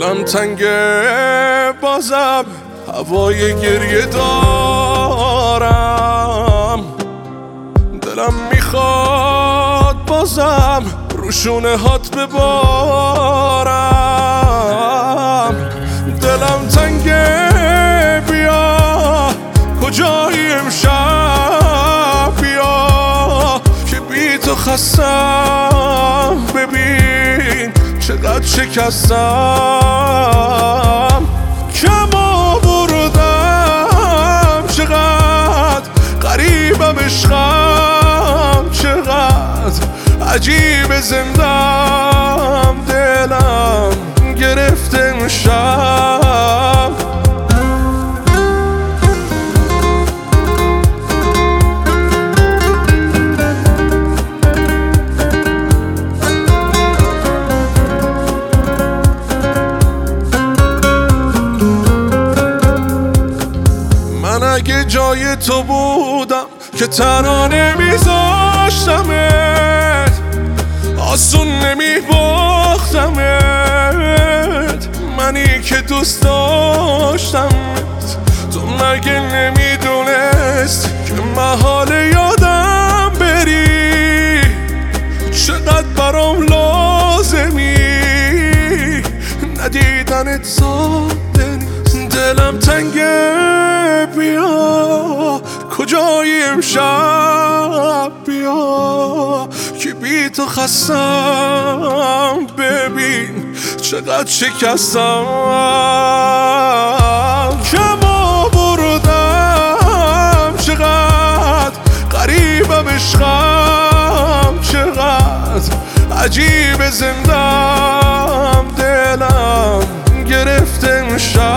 دلم تنگه بازم هوای گریه دارم، دلم میخواد بازم رو شونه هات ببارم. دلم تنگه بیا کجایی امشب، بیا که بی تو خستم، ببین چقدر شکستم. کم آوردم چقدر غریبم عشقم، چقدر عجیب زندم، دلم گرفته امشب. من اگه جای تو بودم که تنها نمیذاشتمت، آسون نمیباختمت، منی که دوست داشتمت. تو مگه نمیدونست که محال یادم بری، چقدر برام لازمی ندیدنت ساده نیست. دلم تنگه بیا کجایی امشب، بیا که بی تو خستم، ببین چقدر شکستم. کم آوردم چقدر غریبم عشقم، چقدر عجیب زندم، دلم گرفته امشب.